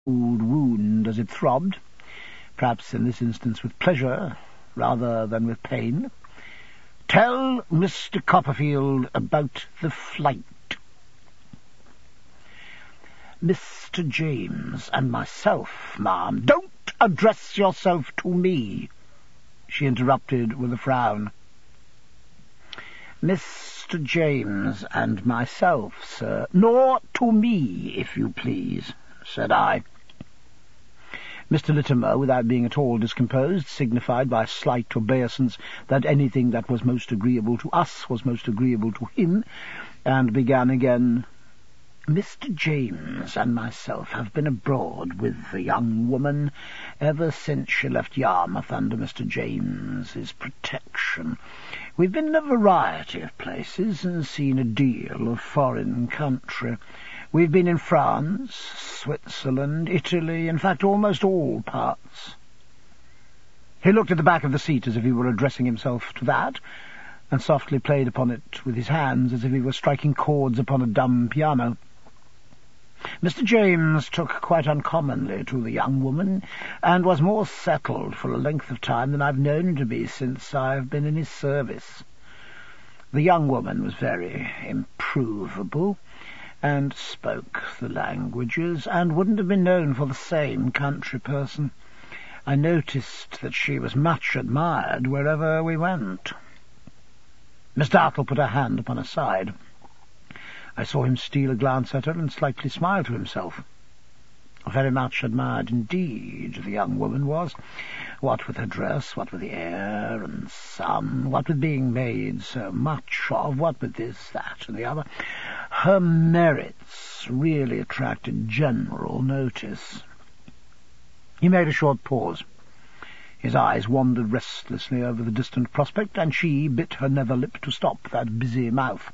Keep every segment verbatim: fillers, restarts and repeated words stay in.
wound as it throbbed, perhaps in this instance with pleasure rather than with pain. "Tell Mister Copperfield about the flight." "Mister James and myself, ma'am—" "Don't address yourself to me," she interrupted with a frown. "Mister James and myself, sir—" "Nor to me, if you please," said I. Mister Littimer, without being at all discomposed, signified by slight obeisance that anything that was most agreeable to us was most agreeable to him, and began again. "Mister James and myself have been abroad with the young woman ever since she left Yarmouth under Mister James's protection. We've been in a variety of places and seen a deal of foreign country. We've been in France, Switzerland, Italy, in fact almost all parts." He looked at the back of the seat as if he were addressing himself to that, and softly played upon it with his hands as if he were striking chords upon a dumb piano. Mister James took quite uncommonly to the young woman, and was more settled for a length of time than I've known him to be since I've been in his service. The young woman was very improvable, and spoke the languages, and wouldn't have been known for the same country person. I noticed that she was much admired wherever we went. Miss Dartle put her hand upon her side. I saw him steal a glance at her and slightly smile to himself. Very much admired indeed the young woman was, what with her dress, what with the air and sun, what with being made so much of, what with this, that, and the other. Her merits really attracted general notice. He made a short pause. His eyes wandered restlessly over the distant prospect, and she bit her nether lip to stop that busy mouth.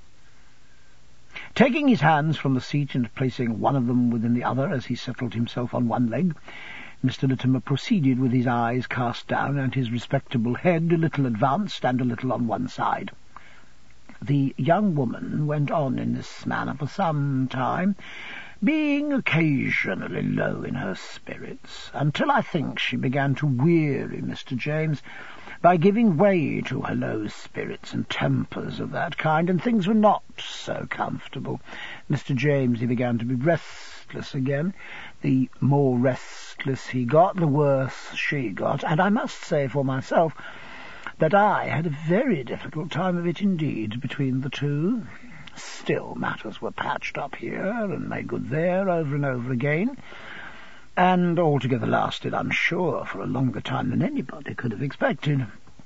Taking his hands from the seat and placing one of them within the other as he settled himself on one leg, Mister Littimer proceeded with his eyes cast down and his respectable head a little advanced and a little on one side. The young woman went on in this manner for some time, being occasionally low in her spirits, until I think she began to weary Mister James by giving way to her low spirits and tempers of that kind, and things were not so comfortable. Mister James, he began to be restless again. The more restless he got, the worse she got, and I must say for myself that I had a very difficult time of it indeed between the two. Still, matters were patched up here and made good there over and over again, and altogether lasted, I'm sure, for a longer time than anybody could have expected.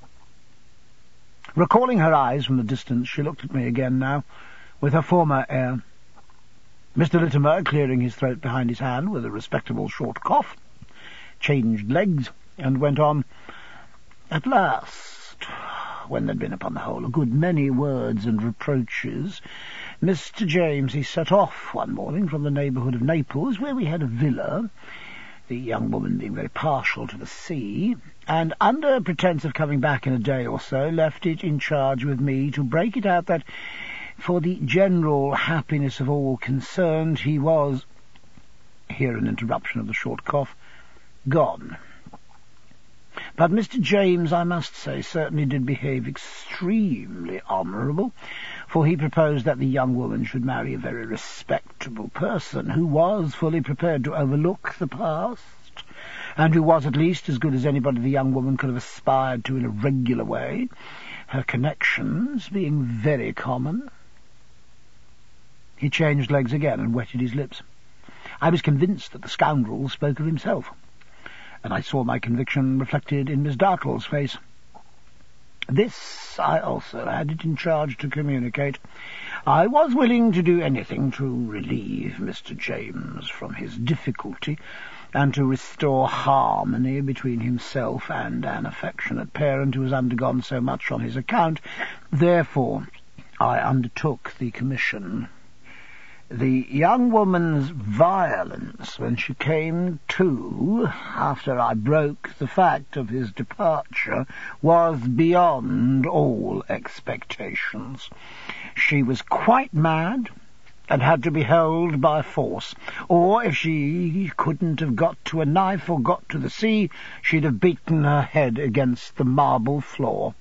Recalling her eyes from the distance, she looked at me again now, with her former air. Mister Littimer, clearing his throat behind his hand with a respectable short cough, changed legs, and went on. At last, when there'd been upon the whole a good many words and reproaches, Mister James, he set off one morning from the neighbourhood of Naples, where we had a villa, the young woman being very partial to the sea, and under pretence of coming back in a day or so, left it in charge with me to break it out that, for the general happiness of all concerned, he was— here an interruption of the short cough— gone. But Mister James, I must say, certainly did behave extremely honourable, for he proposed that the young woman should marry a very respectable person, who was fully prepared to overlook the past, and who was at least as good as anybody the young woman could have aspired to in a regular way, her connections being very common. He changed legs again and wetted his lips. I was convinced that the scoundrel spoke of himself, and I saw my conviction reflected in Miss Dartle's face. This I also had it in charge to communicate. I was willing to do anything to relieve Mister James from his difficulty, and to restore harmony between himself and an affectionate parent who has undergone so much on his account. Therefore, I undertook the commission. The young woman's violence when she came to, after I broke the fact of his departure, was beyond all expectations. She was quite mad, and had to be held by force. Or if she couldn't have got to a knife or got to the sea, she'd have beaten her head against the marble floor.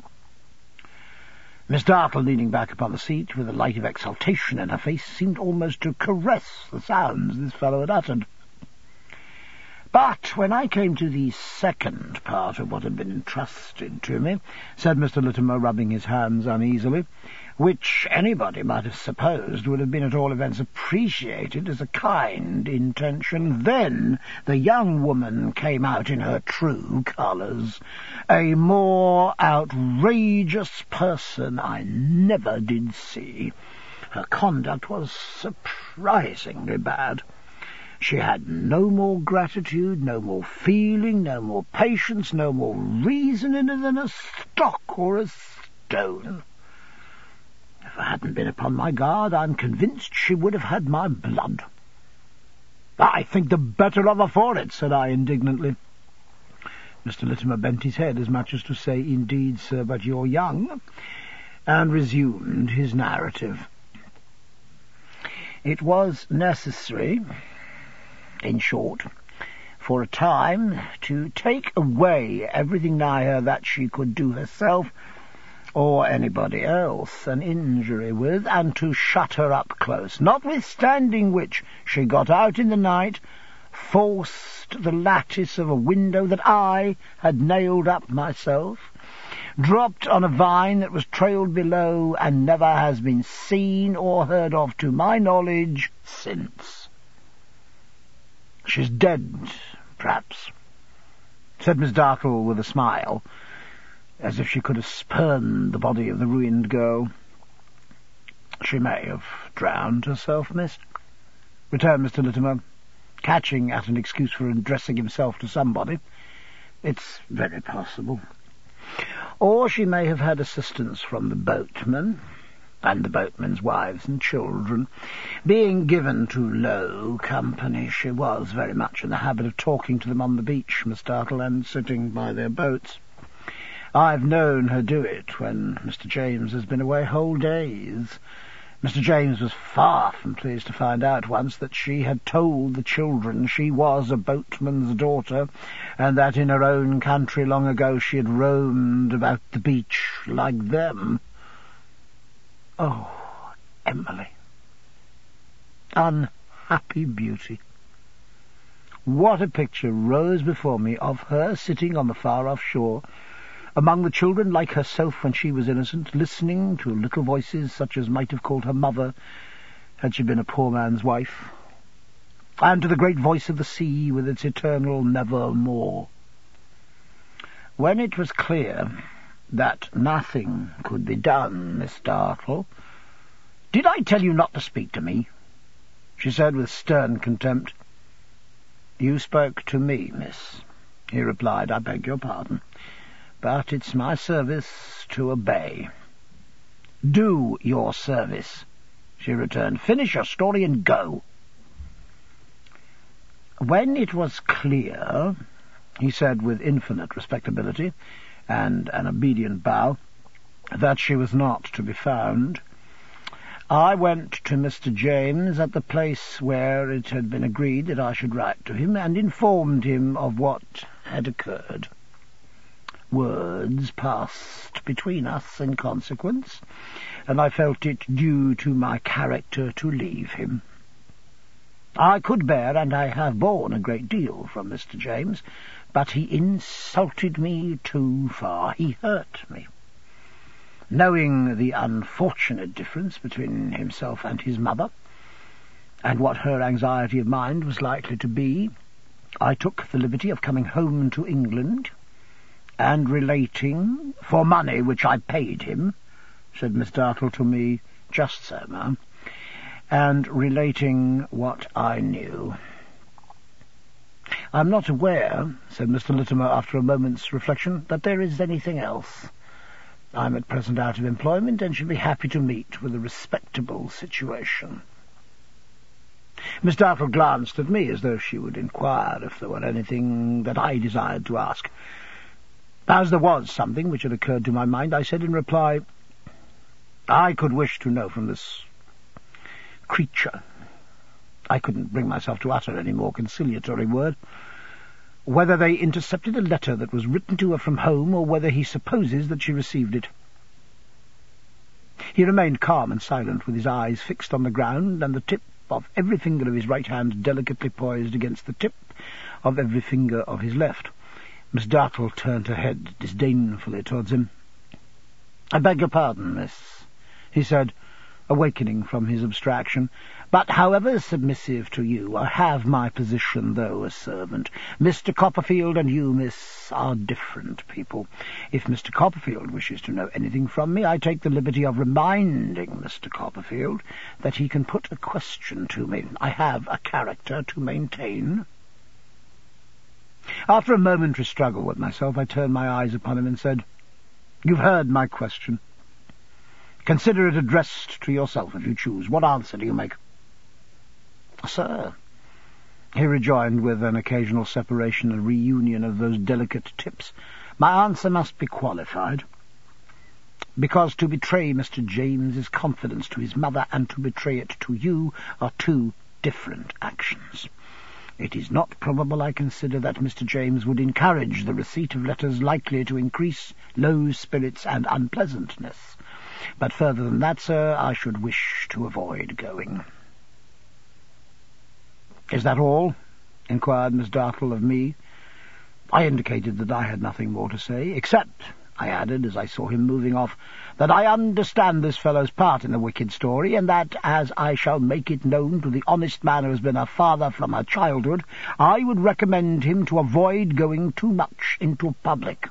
Miss Dartle, leaning back upon the seat with a light of exultation in her face, seemed almost to caress the sounds this fellow had uttered. But when I came to the second part of what had been entrusted to me, said Mister Littimer, rubbing his hands uneasily, which anybody might have supposed would have been at all events appreciated as a kind intention, then the young woman came out in her true colours. A more outrageous person I never did see. Her conduct was surprisingly bad. She had no more gratitude, no more feeling, no more patience, no more reason in her than a stock or a stone. If I hadn't been upon my guard, I'm convinced she would have had my blood. I think the better of her for it, said I indignantly. Mister Littimer bent his head as much as to say, Indeed, sir, but you're young, and resumed his narrative. It was necessary, in short, for a time, to take away everything nigh her that she could do herself or anybody else an injury with, and to shut her up close, notwithstanding which she got out in the night, forced the lattice of a window that I had nailed up myself, dropped on a vine that was trailed below, and never has been seen or heard of, to my knowledge, since. She's dead, perhaps, said Miss Dartle with a smile, as if she could have spurned the body of the ruined girl. She may have drowned herself, miss, returned Mister Littimer, catching at an excuse for addressing himself to somebody. It's very possible. Or she may have had assistance from the boatman, and the boatmen's wives and children. Being given to low company, she was very much in the habit of talking to them on the beach, Miss Dartle, and sitting by their boats. I've known her do it when Mister James has been away whole days. Mister James was far from pleased to find out once that she had told the children she was a boatman's daughter, and that in her own country long ago she had roamed about the beach like them. Oh, Emily! Unhappy beauty! What a picture rose before me of her sitting on the far-off shore, among the children like herself when she was innocent, listening to little voices such as might have called her mother had she been a poor man's wife, and to the great voice of the sea with its eternal nevermore. When it was clear that nothing could be done, Miss Dartle, "Did I tell you not to speak to me?" she said with stern contempt. "You spoke to me, miss," he replied. "I beg your pardon, but it's my service to obey." "Do your service," she returned. "Finish your story and go." When it was clear, he said with infinite respectability and an obedient bow, that she was not to be found, I went to Mister James at the place where it had been agreed that I should write to him, and informed him of what had occurred. Words passed between us in consequence, and I felt it due to my character to leave him. I could bear, and I have borne a great deal from Mister James, but he insulted me too far. He hurt me. Knowing the unfortunate difference between himself and his mother, and what her anxiety of mind was likely to be, I took the liberty of coming home to England, and relating, for money which I paid him, said Miss Dartle to me, "Just so, ma'am," and relating what I knew. "I'm not aware," said Mister Littimer after a moment's reflection, "that there is anything else. I'm at present out of employment, and should be happy to meet with a respectable situation." Miss Dartle glanced at me as though she would inquire if there were anything that I desired to ask. As there was something which had occurred to my mind, I said in reply, "I could wish to know from this creature. I couldn't bring myself to utter any more conciliatory word. Whether they intercepted a letter that was written to her from home, or whether he supposes that she received it. He remained calm and silent, with his eyes fixed on the ground, and the tip of every finger of his right hand delicately poised against the tip of every finger of his left. Miss Dartle turned her head disdainfully towards him. "I beg your pardon, miss," he said, awakening from his abstraction, "but however submissive to you, I have my position, though a servant. Mister Copperfield and you, miss, are different people. If Mister Copperfield wishes to know anything from me, I take the liberty of reminding Mister Copperfield that he can put a question to me. I have a character to maintain." After a momentary struggle with myself, I turned my eyes upon him and said, "You've heard my question. Consider it addressed to yourself, if you choose. What answer do you make?" "Sir," he rejoined, with an occasional separation and reunion of those delicate tips, "my answer must be qualified, because to betray Mister James's confidence to his mother and to betray it to you are two different actions. It is not probable, I consider, that Mister James would encourage the receipt of letters likely to increase low spirits and unpleasantness. But further than that, sir, I should wish to avoid going." "Is that all?" inquired Miss Dartle of me. I indicated that I had nothing more to say, except, I added, as I saw him moving off, that I understand this fellow's part in the wicked story, and that, as I shall make it known to the honest man who has been her father from her childhood, I would recommend him to avoid going too much into public.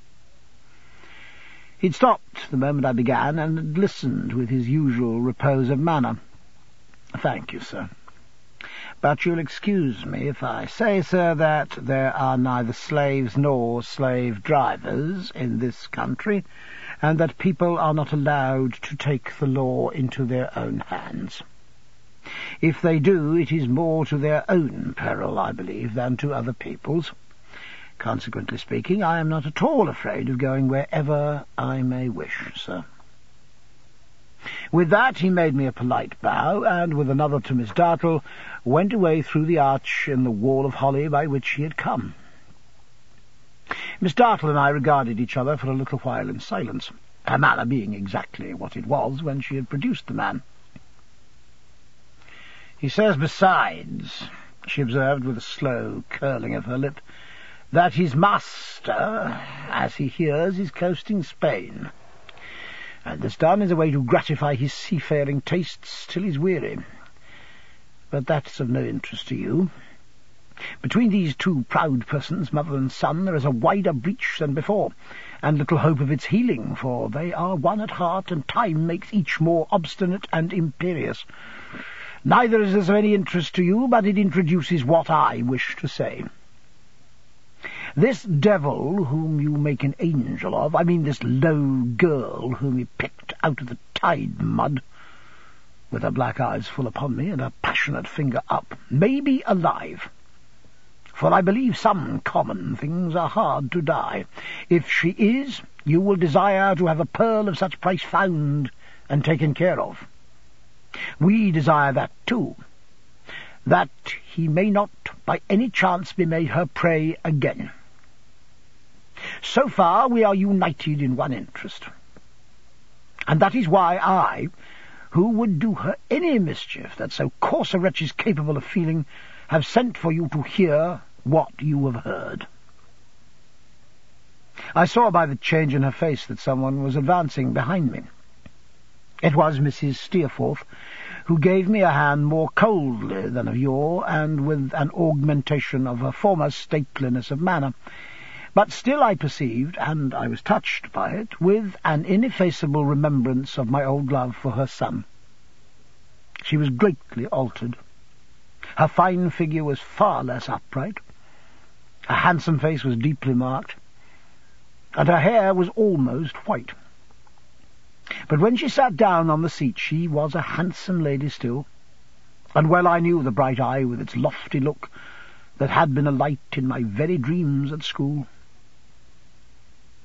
He'd stopped the moment I began, and had listened with his usual repose of manner. "Thank you, sir. But you'll excuse me if I say, sir, that there are neither slaves nor slave-drivers in this country, and that people are not allowed to take the law into their own hands. If they do, it is more to their own peril, I believe, than to other people's. Consequently speaking, I am not at all afraid of going wherever I may wish, sir." With that he made me a polite bow, and, with another to Miss Dartle, went away through the arch in the wall of holly by which he had come. Miss Dartle and I regarded each other for a little while in silence, her manner being exactly what it was when she had produced the man. "He says besides," she observed with a slow curling of her lip, "that his master, as he hears, is coasting Spain. And this done is a way to gratify his seafaring tastes till he's weary. But that's of no interest to you. Between these two proud persons, mother and son, there is a wider breach than before, and little hope of its healing, for they are one at heart, and time makes each more obstinate and imperious. Neither is this of any interest to you, but it introduces what I wish to say. This devil whom you make an angel of, I mean this low girl whom he picked out of the tide mud, with her black eyes full upon me and her passionate finger up, may be alive. For I believe some common things are hard to die. If she is, you will desire to have a pearl of such price found and taken care of. We desire that too, that he may not by any chance be made her prey again. So far we are united in one interest, and that is why I, who would do her any mischief that so coarse a wretch is capable of feeling, have sent for you to hear what you have heard." I saw by the change in her face that someone was advancing behind me. It was Missus Steerforth, who gave me a hand more coldly than of yore, and with an augmentation of her former stateliness of manner. But still I perceived, and I was touched by it, with an ineffaceable remembrance of my old love for her son. She was greatly altered. Her fine figure was far less upright, her handsome face was deeply marked, and her hair was almost white. But when she sat down on the seat she was a handsome lady still, and well I knew the bright eye with its lofty look that had been a light in my very dreams at school.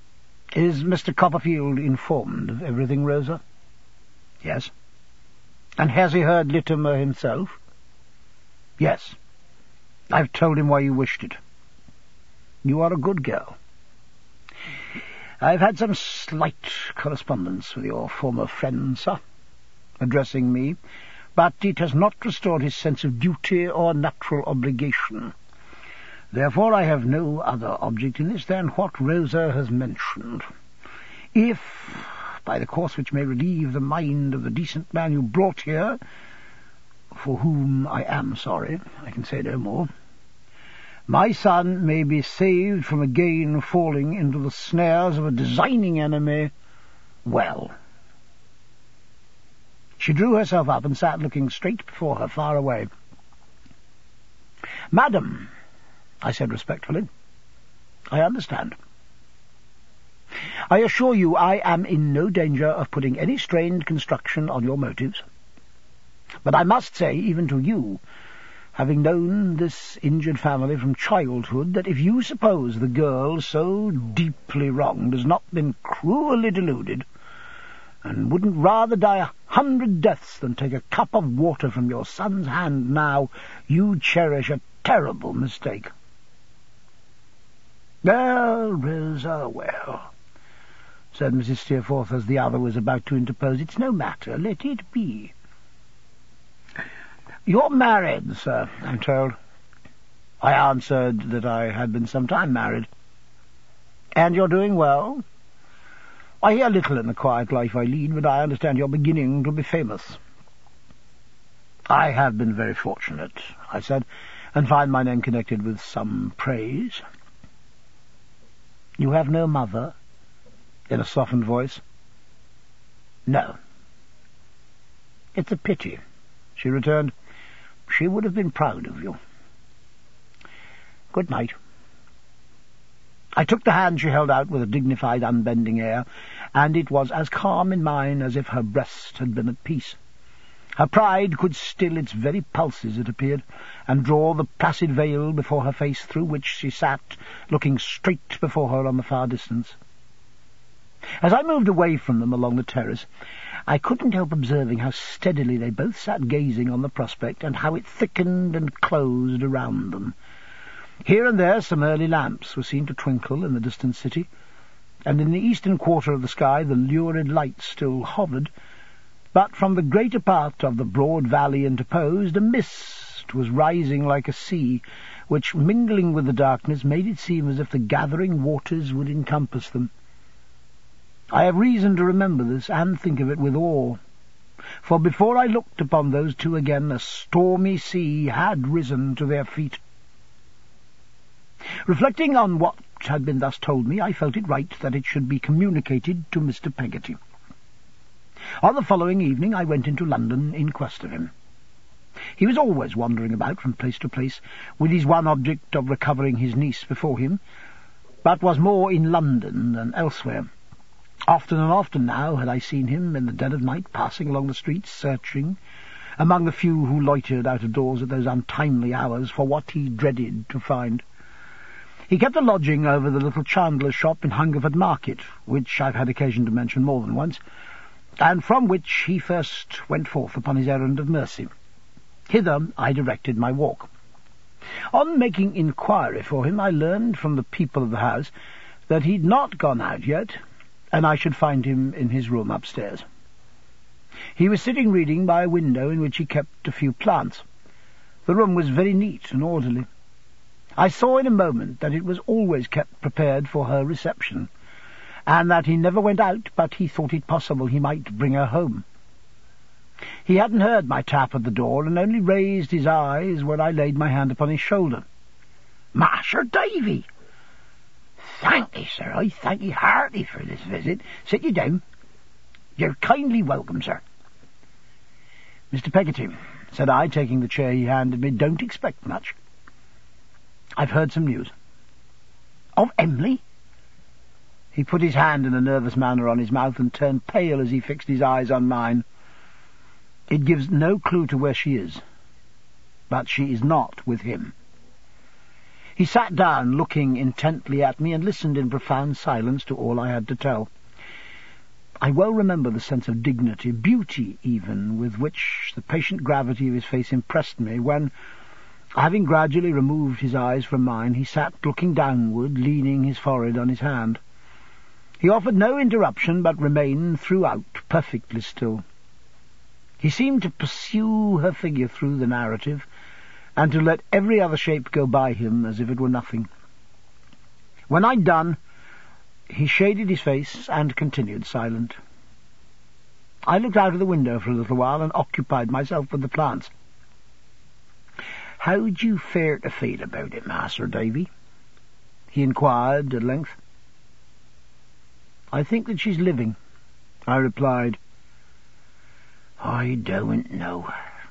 "Is Mister Copperfield informed of everything, Rosa?" "Yes." And has he heard Littimer himself? Yes. I've told him why you wished it. You are a good girl. I've had some slight correspondence with your former friend, sir, addressing me, but it has not restored his sense of duty or natural obligation. Therefore I have no other object in this than what Rosa has mentioned. If, by the course which may relieve the mind of the decent man you brought here, for whom I am sorry, I can say no more, my son may be saved from again falling into the snares of a designing enemy, well. She drew herself up and sat looking straight before her, far away. "Madam," I said respectfully, "I understand. I assure you I am in no danger of putting any strained construction on your motives. But I must say, even to you, having known this injured family from childhood, that if you suppose the girl so deeply wronged has not been cruelly deluded, and wouldn't rather die a hundred deaths than take a cup of water from your son's hand now, you cherish a terrible mistake." "Well, Rosa, well," said Missus Steerforth, as the other was about to interpose, "it's no matter. Let it be." "You're married, sir, I'm told." I answered that I had been some time married. "And you're doing well?" "I hear little in the quiet life I lead, but I understand you're beginning to be famous." "I have been very fortunate," I said, "and find my name connected with some praise." "You have no mother?" in a softened voice. "No." "It's a pity," she returned. "She would have been proud of you. Good night." I took the hand she held out with a dignified, unbending air, and it was as calm in mine as if her breast had been at peace. Her pride could still its very pulses, it appeared, and draw the placid veil before her face, through which she sat, looking straight before her on the far distance. As I moved away from them along the terrace, I couldn't help observing how steadily they both sat gazing on the prospect, and how it thickened and closed around them. Here and there some early lamps were seen to twinkle in the distant city, and in the eastern quarter of the sky the lurid light still hovered, but from the greater part of the broad valley interposed a mist was rising like a sea, which, mingling with the darkness, made it seem as if the gathering waters would encompass them. I have reason to remember this, and think of it with awe, for before I looked upon those two again, a stormy sea had risen to their feet. Reflecting on what had been thus told me, I felt it right that it should be communicated to Mister Peggotty. On the following evening I went into London in quest of him. He was always wandering about from place to place, with his one object of recovering his niece before him, but was more in London than elsewhere. Often and often now had I seen him in the dead of night passing along the streets, searching, among the few who loitered out of doors at those untimely hours, for what he dreaded to find. He kept a lodging over the little chandler's shop in Hungerford Market, which I've had occasion to mention more than once, and from which he first went forth upon his errand of mercy. Hither I directed my walk. On making inquiry for him, I learned from the people of the house that he'd not gone out yet, and I should find him in his room upstairs. He was sitting reading by a window in which he kept a few plants. The room was very neat and orderly. I saw in a moment that it was always kept prepared for her reception, and that he never went out but he thought it possible he might bring her home. He hadn't heard my tap at the door, and only raised his eyes when I laid my hand upon his shoulder. "Master Davy!" "Thank ye, sir. I thank ye heartily for this visit. Sit ye down. You're kindly welcome, sir." "Mister Peggotty," said I, taking the chair he handed me, "don't expect much. I've heard some news." "Of Emily?" He put his hand in a nervous manner on his mouth and turned pale as he fixed his eyes on mine. "It gives no clue to where she is, but she is not with him." He sat down, looking intently at me, and listened in profound silence to all I had to tell. I well remember the sense of dignity, beauty even, with which the patient gravity of his face impressed me when, having gradually removed his eyes from mine, he sat looking downward, leaning his forehead on his hand. He offered no interruption, but remained throughout perfectly still. He seemed to pursue her figure through the narrative, and to let every other shape go by him as if it were nothing. When I'd done, he shaded his face and continued silent. I looked out of the window for a little while and occupied myself with the plants. "How'd you fare to feel about it, Master Davy?" he inquired at length. "I think that she's living," I replied. "I don't know.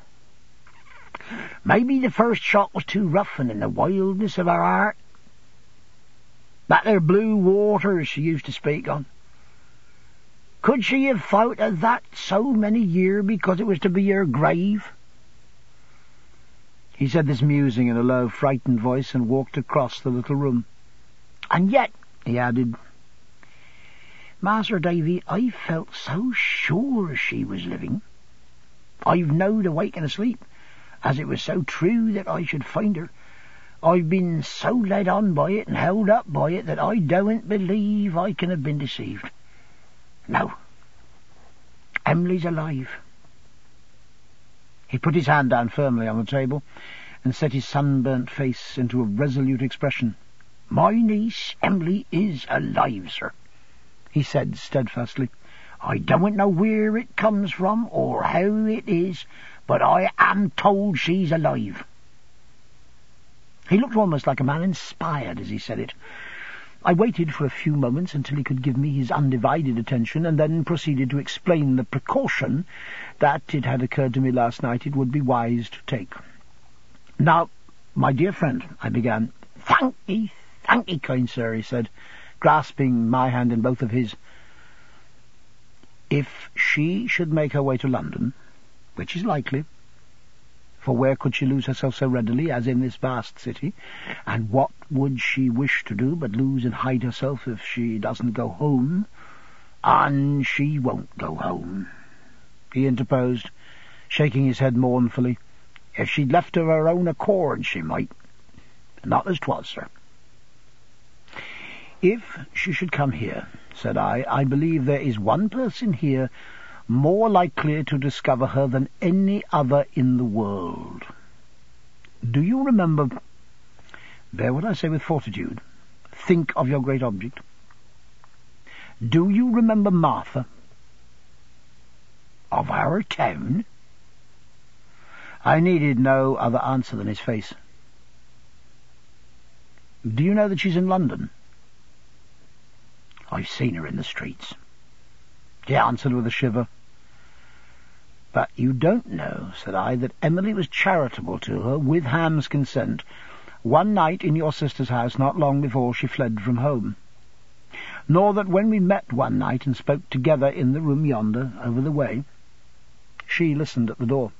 Maybe the first shock was too rough, and in the wildness of her heart, that there blue water as she used to speak on, could she have thought of that so many year because it was to be her grave?" He said this musing in a low, frightened voice, and walked across the little room. "And yet," he added, "Master Davy, I felt so sure she was living. I've knowed awake and asleep, as it was so true that I should find her. I've been so led on by it and held up by it that I don't believe I can have been deceived. No, Emily's alive." He put his hand down firmly on the table and set his sunburnt face into a resolute expression. "My niece Emily is alive, sir," he said steadfastly. "I don't know where it comes from or how it is, but I am told she's alive." He looked almost like a man inspired as he said it. I waited for a few moments until he could give me his undivided attention, and then proceeded to explain the precaution that it had occurred to me last night it would be wise to take. "Now, my dear friend," I began. "Thank ye, thank ye, kind sir," he said, grasping my hand in both of his. "If she should make her way to London, which is likely, for where could she lose herself so readily as in this vast city? And what would she wish to do but lose and hide herself if she doesn't go home? And she won't go home," he interposed, shaking his head mournfully. "If she'd left of her own accord, she might. Not as 'twas, sir." "If she should come here," said I, "I believe there is one person here more likely to discover her than any other in the world. Do you remember— bear what I say with fortitude, think of your great object. Do you remember Martha?" "Of our town?" I needed no other answer than his face. "Do you know that she's in London?" "I've seen her in the streets," he answered with a shiver. "But you don't know," said I, "that Emily was charitable to her, with Ham's consent, one night in your sister's house not long before she fled from home. Nor that when we met one night and spoke together in the room yonder, over the way, she listened at the door."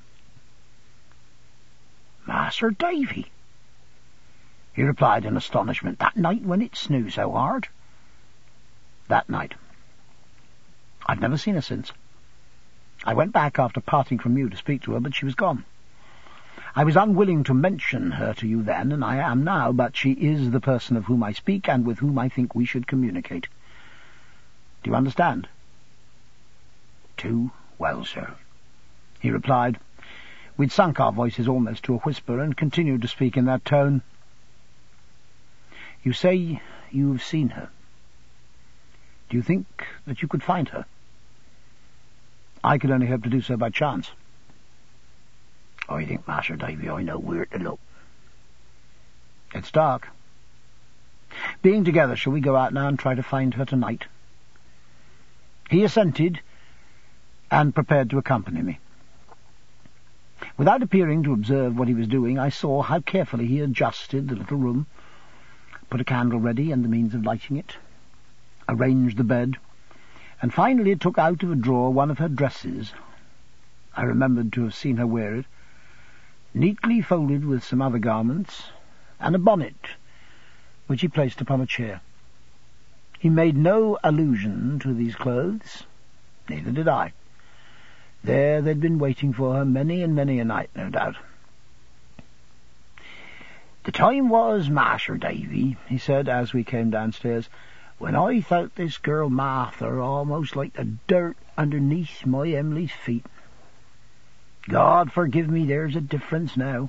"Master Davy," he replied in astonishment, "that night when it snowed so hard?" "That night. I've never seen her since. I went back after parting from you to speak to her, but she was gone. I was unwilling to mention her to you then, and I am now, but she is the person of whom I speak, and with whom I think we should communicate. Do you understand?" "Too well, sir," he replied. We'd sunk our voices almost to a whisper, and continued to speak in that tone. "You say you've seen her. Do you think that you could find her?" "I could only hope to do so by chance." "I think, Master Davy, I know where to look." "It's dark. Being together, shall we go out now and try to find her tonight?" He assented, and prepared to accompany me. Without appearing to observe what he was doing, I saw how carefully he adjusted the little room, put a candle ready and the means of lighting it, arranged the bed, and finally took out of a drawer one of her dresses. I remembered to have seen her wear it, neatly folded with some other garments, and a bonnet, which he placed upon a chair. He made no allusion to these clothes, Neither did I. There they'd been waiting for her many and many a night, no doubt. "The time was, Master Davy," he said as we came downstairs, "when I thought this girl Martha almost like the dirt underneath my Emily's feet. God forgive me, there's a difference now."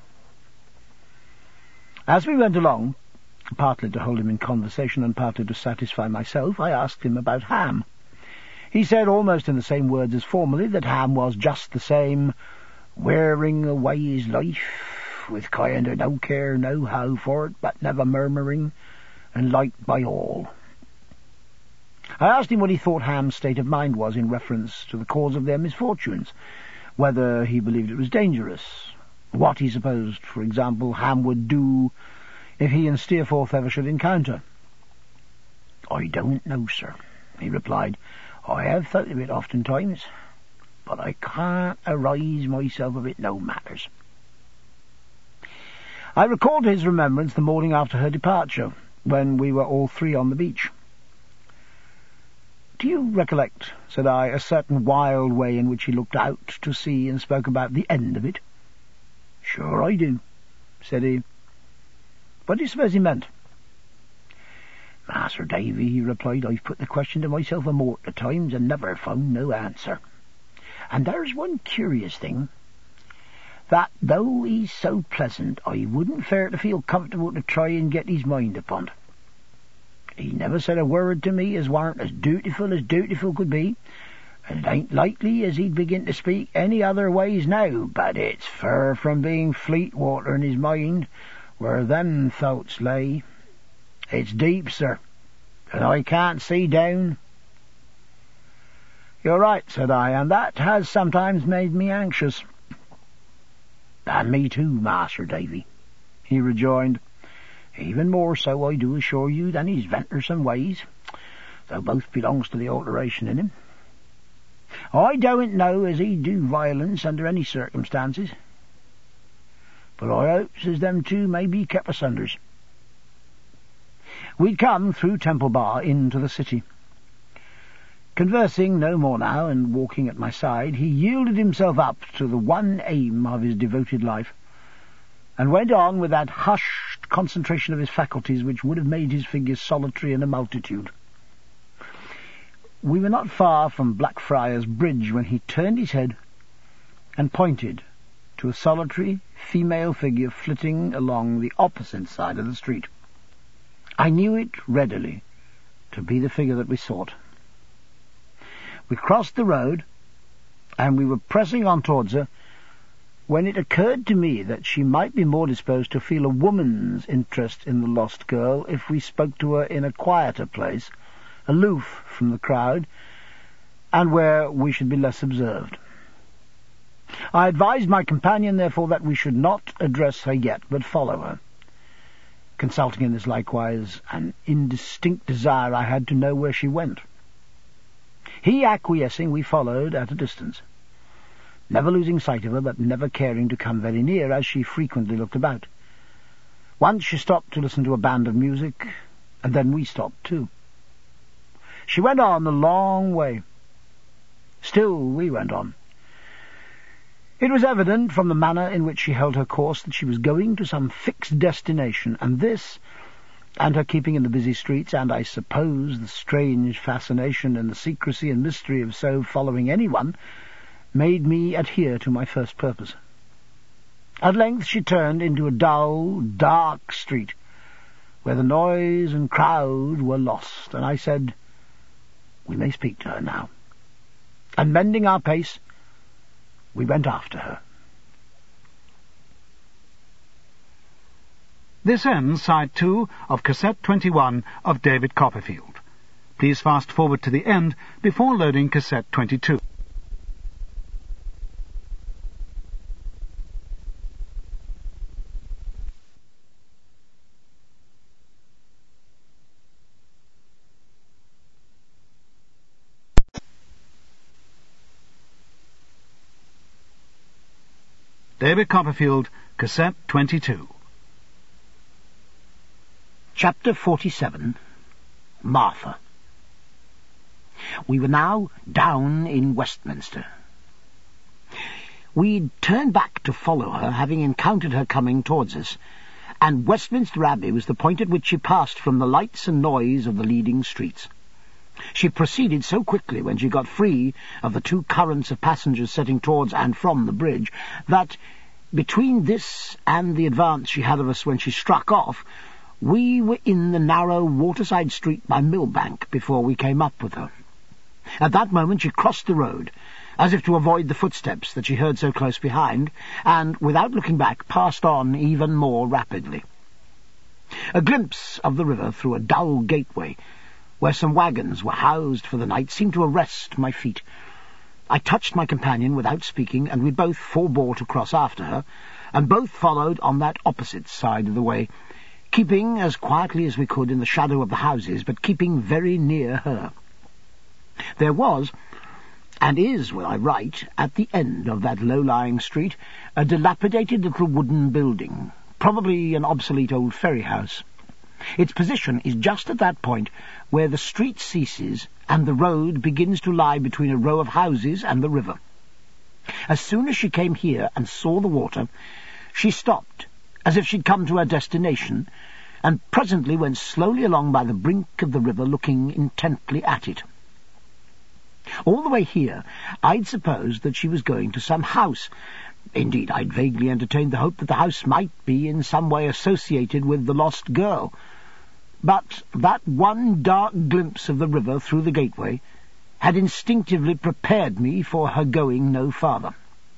As we went along, partly to hold him in conversation and partly to satisfy myself, I asked him about Ham. He said, almost in the same words as formerly, that Ham was just the same, wearing away his life, with kind of no care, no how for it, but never murmuring, and liked by all. I asked him what he thought Ham's state of mind was in reference to the cause of their misfortunes, whether he believed it was dangerous, what he supposed, for example, Ham would do if he and Steerforth ever should encounter. "I don't know, sir," he replied. "I have thought of it oftentimes, but I can't arise myself of it no matters." I recalled to his remembrance the morning after her departure, when we were all three on the beach. "Do you recollect," said I, "a certain wild way in which he looked out to sea and spoke about the end of it?" "Sure I do," said he. "What do you suppose he meant?" "Master Davy," he replied, "I've put the question to myself a mort of times and never found no answer. And there's one curious thing, that though he's so pleasant, I wouldn't fare to feel comfortable to try and get his mind upon. He never said a word to me as warn't as dutiful as dutiful could be, and it ain't likely as he'd begin to speak any other ways now, but it's fur from being Fleetwater in his mind, where them thoughts lay. It's deep, sir, and I can't see down." "You're right," said I, "and that has sometimes made me anxious." "And me too, Master Davy," he rejoined. "Even more so, I do assure you, than his venturesome ways, though both belongs to the alteration in him. I don't know as he'd do violence under any circumstances, but I hopes as them two may be kept asunders." We'd come through Temple Bar into the city. Conversing no more now, and walking at my side, he yielded himself up to the one aim of his devoted life, and went on with that hushed concentration of his faculties which would have made his figure solitary in a multitude. We were not far from Blackfriars Bridge when he turned his head and pointed to a solitary female figure flitting along the opposite side of the street. I knew it readily to be the figure that we sought. We crossed the road, and we were pressing on towards her, when it occurred to me that she might be more disposed to feel a woman's interest in the lost girl if we spoke to her in a quieter place, aloof from the crowd, and where we should be less observed. I advised my companion, therefore, that we should not address her yet, but follow her, consulting in this likewise an indistinct desire I had to know where she went. He acquiescing, we followed at a distance, never losing sight of her, but never caring to come very near, as she frequently looked about. Once she stopped to listen to a band of music, and then we stopped too. She went on a long way. Still we went on. It was evident from the manner in which she held her course that she was going to some fixed destination, and this, and her keeping in the busy streets, and I suppose the strange fascination and the secrecy and mystery of so following anyone, made me adhere to my first purpose. At length she turned into a dull, dark street, where the noise and crowd were lost, and I said, "We may speak to her now." And mending our pace, we went after her. This ends side two of cassette twenty-one of David Copperfield. Please fast forward to the end before loading cassette twenty-two. David Copperfield, cassette twenty-two. Chapter forty-seven. Martha. We were now down in Westminster. We'd turned back to follow her, having encountered her coming towards us, and Westminster Abbey was the point at which she passed from the lights and noise of the leading streets. She proceeded so quickly when she got free of the two currents of passengers setting towards and from the bridge, that between this and the advance she had of us when she struck off, we were in the narrow waterside street by Millbank before we came up with her. At that moment she crossed the road, as if to avoid the footsteps that she heard so close behind, and, without looking back, passed on even more rapidly. A glimpse of the river through a dull gateway, where some waggons were housed for the night, seemed to arrest my feet. I touched my companion without speaking, and we both forbore to cross after her, and both followed on that opposite side of the way, keeping as quietly as we could in the shadow of the houses, but keeping very near her. There was, and is, when I write, at the end of that low-lying street, a dilapidated little wooden building, probably an obsolete old ferry house. Its position is just at that point where the street ceases and the road begins to lie between a row of houses and the river. As soon as she came here and saw the water, she stopped, as if she'd come to her destination, and presently went slowly along by the brink of the river, looking intently at it. All the way here I'd supposed that she was going to some house. Indeed, I'd vaguely entertained the hope that the house might be in some way associated with the lost girl. But that one dark glimpse of the river through the gateway had instinctively prepared me for her going no farther.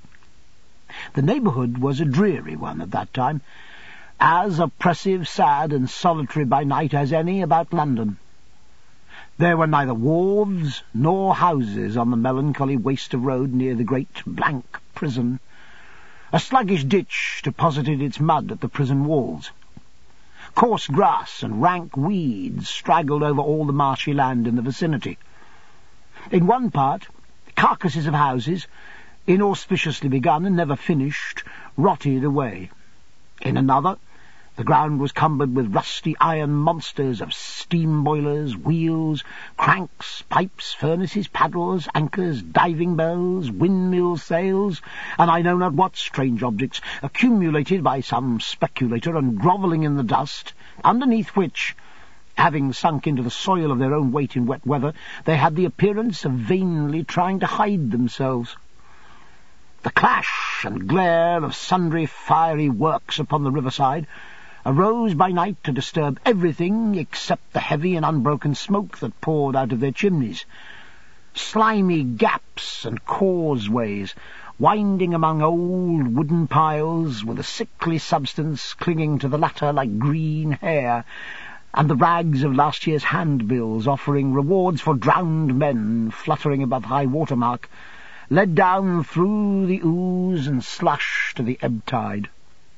The neighbourhood was a dreary one at that time, as oppressive, sad, and solitary by night as any about London. There were neither wharves nor houses on the melancholy waste of road near the great blank prison. A sluggish ditch deposited its mud at the prison walls. Coarse grass and rank weeds straggled over all the marshy land in the vicinity. In one part, carcasses of houses, inauspiciously begun and never finished, rotted away. In another, the ground was cumbered with rusty iron monsters of steam boilers, wheels, cranks, pipes, furnaces, paddles, anchors, diving bells, windmill sails, and I know not what strange objects, accumulated by some speculator and grovelling in the dust, underneath which, having sunk into the soil of their own weight in wet weather, they had the appearance of vainly trying to hide themselves. The clash and glare of sundry fiery works upon the riverside arose by night to disturb everything except the heavy and unbroken smoke that poured out of their chimneys. Slimy gaps and causeways, winding among old wooden piles, with a sickly substance clinging to the latter like green hair, and the rags of last year's handbills offering rewards for drowned men fluttering above high water mark, led down through the ooze and slush to the ebb tide.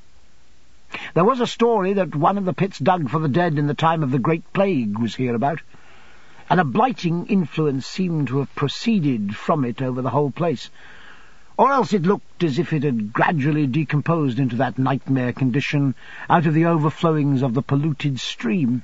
There was a story that one of the pits dug for the dead in the time of the Great Plague was hereabout, and a blighting influence seemed to have proceeded from it over the whole place, or else it looked as if it had gradually decomposed into that nightmare condition out of the overflowings of the polluted stream.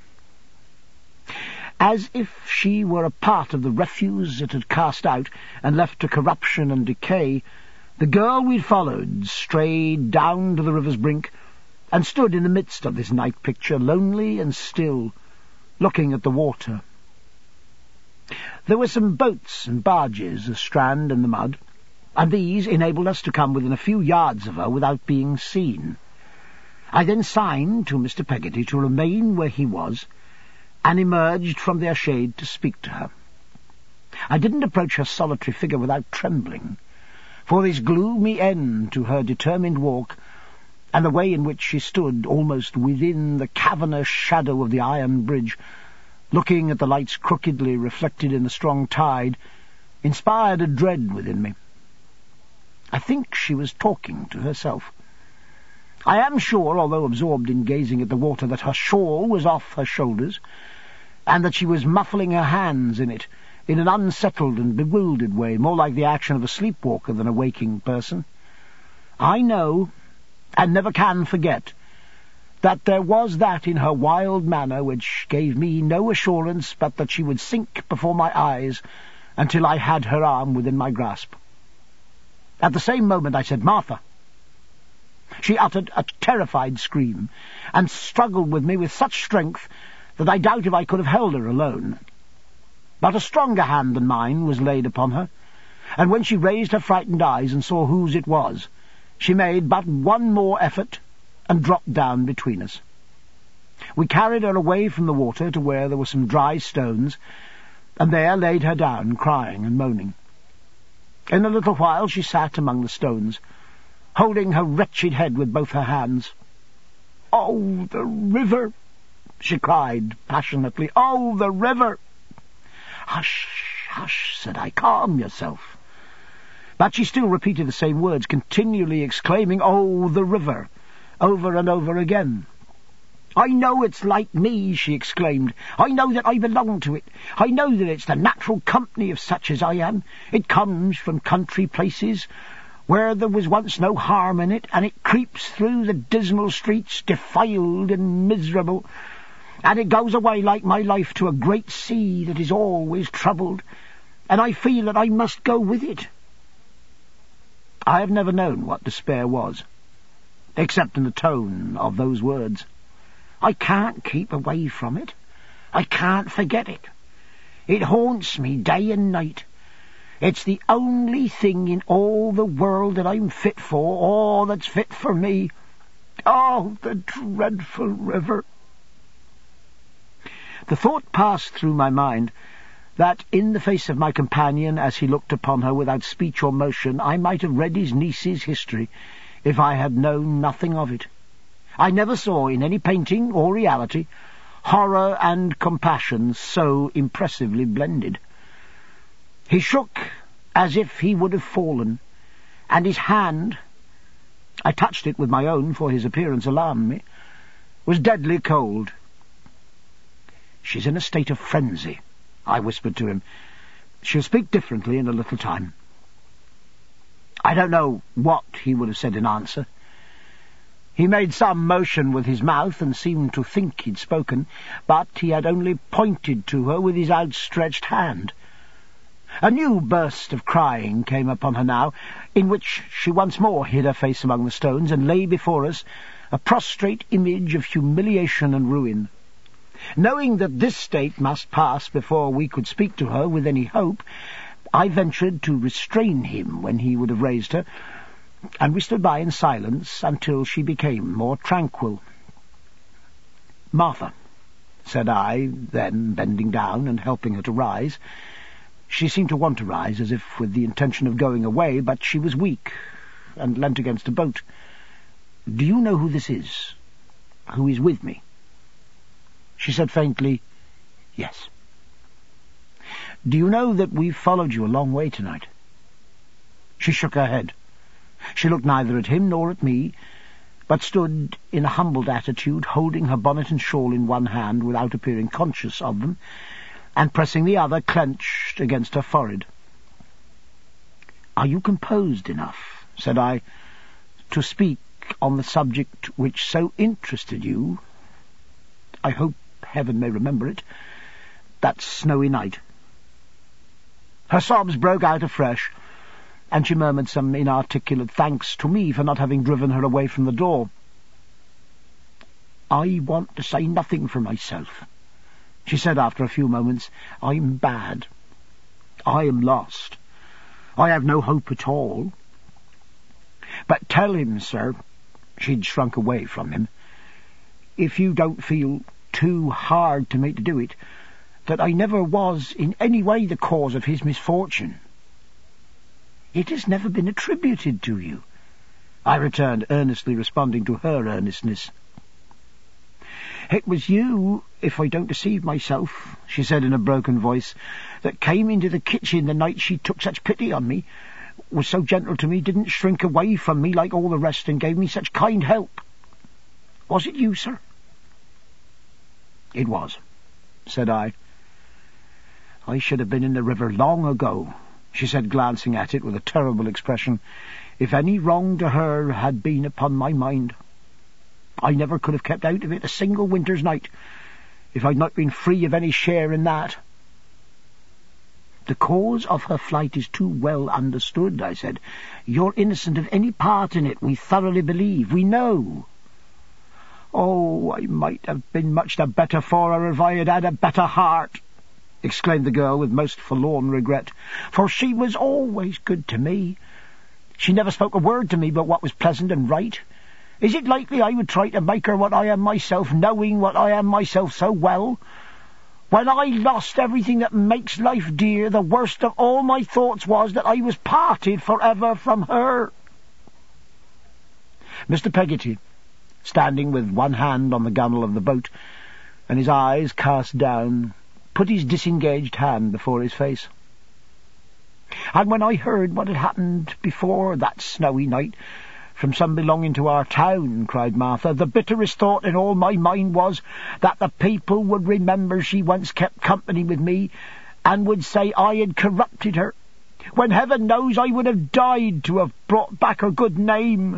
As if she were a part of the refuse it had cast out and left to corruption and decay, the girl we'd followed strayed down to the river's brink, and stood in the midst of this night picture, lonely and still, looking at the water. There were some boats and barges astrand in the mud, and these enabled us to come within a few yards of her without being seen. I then signed to Mister Peggotty to remain where he was, and emerged from their shade to speak to her. I didn't approach her solitary figure without trembling, for this gloomy end to her determined walk, and the way in which she stood almost within the cavernous shadow of the iron bridge, looking at the lights crookedly reflected in the strong tide, inspired a dread within me. I think she was talking to herself. I am sure, although absorbed in gazing at the water, that her shawl was off her shoulders, and that she was muffling her hands in it, in an unsettled and bewildered way, more like the action of a sleepwalker than a waking person. I know, and never can forget, that there was that in her wild manner which gave me no assurance but that she would sink before my eyes until I had her arm within my grasp. At the same moment I said, "Martha." She uttered a terrified scream, and struggled with me with such strength that I doubt if I could have held her alone. But a stronger hand than mine was laid upon her, and when she raised her frightened eyes and saw whose it was, she made but one more effort and dropped down between us. We carried her away from the water to where there were some dry stones, and there laid her down, crying and moaning. In a little while she sat among the stones, holding her wretched head with both her hands. "Oh, the river!" she cried passionately. "Oh, the river!" "Hush, hush," said I. "Calm yourself." But she still repeated the same words, continually exclaiming, "Oh, the river," over and over again. "I know it's like me," she exclaimed. "I know that I belong to it. I know that it's the natural company of such as I am. It comes from country places where there was once no harm in it, and it creeps through the dismal streets, defiled and miserable, and it goes away like my life to a great sea that is always troubled, and I feel that I must go with it." I have never known what despair was, except in the tone of those words. I can't keep away from it. I can't forget it. It haunts me day and night. It's the only thing in all the world that I'm fit for, or that's fit for me. Oh, the dreadful river! The thought passed through my mind that in the face of my companion, as he looked upon her without speech or motion, I might have read his niece's history if I had known nothing of it. I never saw in any painting or reality horror and compassion so impressively blended. He shook as if he would have fallen, and his hand — I touched it with my own, for his appearance alarmed me — was deadly cold. "She's in a state of frenzy," I whispered to him. "She'll speak differently in a little time." I don't know what he would have said in answer. He made some motion with his mouth and seemed to think he'd spoken, but he had only pointed to her with his outstretched hand. A new burst of crying came upon her now, in which she once more hid her face among the stones and lay before us, a prostrate image of humiliation and ruin. Knowing that this state must pass before we could speak to her with any hope, I ventured to restrain him when he would have raised her, and we stood by in silence until she became more tranquil. "Martha," said I, then bending down and helping her to rise. She seemed to want to rise, as if with the intention of going away, but she was weak and leant against a boat. "Do you know who this is? Who is with me?" She said faintly, "Yes." "Do you know that we've followed you a long way tonight?" She shook her head. She looked neither at him nor at me, but stood in a humbled attitude, holding her bonnet and shawl in one hand without appearing conscious of them, and pressing the other clenched against her forehead. "Are you composed enough," said I, "to speak on the subject which so interested you, I hope heaven may remember it, that snowy night?" Her sobs broke out afresh, and she murmured some inarticulate thanks to me for not having driven her away from the door. "I want to say nothing for myself," she said after a few moments. "I'm bad. I am lost. I have no hope at all. But tell him, sir," she'd shrunk away from him, "if you don't feel too hard to me to do it, that I never was in any way the cause of his misfortune." "It has never been attributed to you," I returned, earnestly responding to her earnestness. "It was you, if I don't deceive myself," she said in a broken voice, "that came into the kitchen the night she took such pity on me, was so gentle to me, didn't shrink away from me like all the rest, and gave me such kind help. Was it you, sir?" "It was," said I. "I should have been in the river long ago," she said, glancing at it with a terrible expression, "if any wrong to her had been upon my mind. I never could have kept out of it a single winter's night, if I'd not been free of any share in that." "The cause of her flight is too well understood," I said. "You're innocent of any part in it, we thoroughly believe. We know." "Oh, I might have been much the better for her if I had had a better heart," exclaimed the girl with most forlorn regret, "for she was always good to me. She never spoke a word to me but what was pleasant and right. Is it likely I would try to make her what I am myself, knowing what I am myself so well? When I lost everything that makes life dear, the worst of all my thoughts was that I was parted forever from her." Mister Peggotty, standing with one hand on the gunwale of the boat, and his eyes cast down, put his disengaged hand before his face. "And when I heard what had happened before that snowy night, from some belonging to our town," cried Martha, "the bitterest thought in all my mind was that the people would remember she once kept company with me, and would say I had corrupted her, when heaven knows I would have died to have brought back her good name."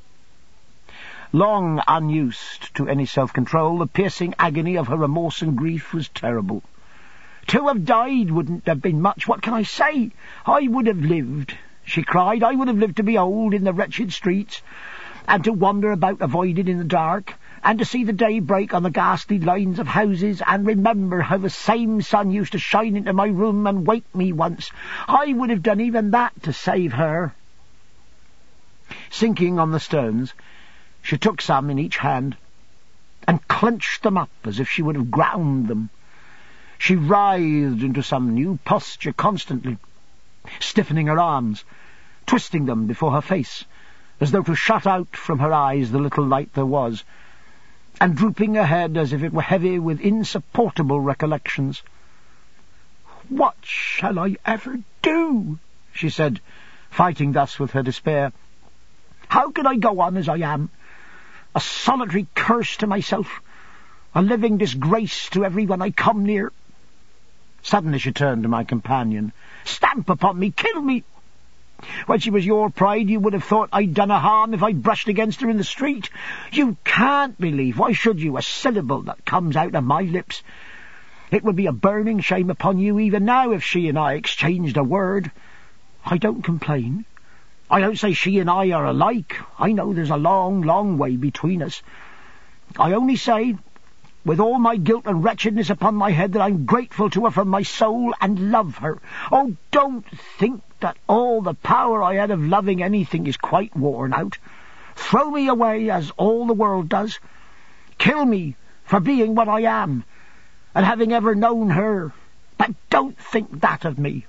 Long unused to any self-control, the piercing agony of her remorse and grief was terrible. "To have died wouldn't have been much. What can I say? I would have lived," she cried. "I would have lived to be old in the wretched streets, and to wander about avoided in the dark, and to see the day break on the ghastly lines of houses, and remember how the same sun used to shine into my room and wake me once. I would have done even that to save her." Sinking on the stones, she took some in each hand, and clenched them up as if she would have ground them. She writhed into some new posture constantly, stiffening her arms, twisting them before her face, as though to shut out from her eyes the little light there was, and drooping her head as if it were heavy with insupportable recollections. "What shall I ever do?" she said, fighting thus with her despair. "How can I go on as I am? A solitary curse to myself, a living disgrace to everyone I come near." Suddenly she turned to my companion. "Stamp upon me! Kill me! When she was your pride, you would have thought I'd done her harm if I brushed against her in the street. You can't believe, why should you, a syllable that comes out of my lips. It would be a burning shame upon you even now if she and I exchanged a word. I don't complain. I don't say she and I are alike. I know there's a long, long way between us. I only say, with all my guilt and wretchedness upon my head, that I'm grateful to her from my soul and love her. Oh, don't think that all the power I had of loving anything is quite worn out. Throw me away as all the world does. Kill me for being what I am, and having ever known her. But don't think that of me."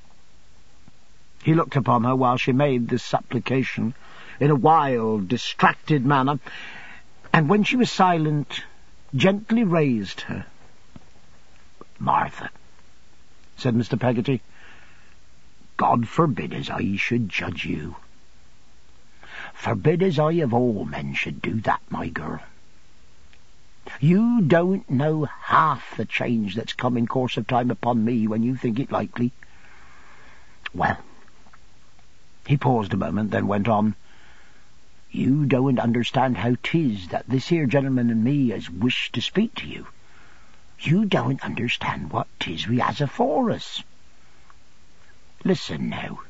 He looked upon her while she made this supplication in a wild, distracted manner, and when she was silent, gently raised her. "Martha," said Mister Peggotty, "God forbid as I should judge you. Forbid as I of all men should do that, my girl. You don't know half the change that's come in course of time upon me when you think it likely. Well," he paused a moment, then went on, "you don't understand how 'tis that this here gentleman and me has wished to speak to you. You don't understand what 'tis we has afore us. Listen now."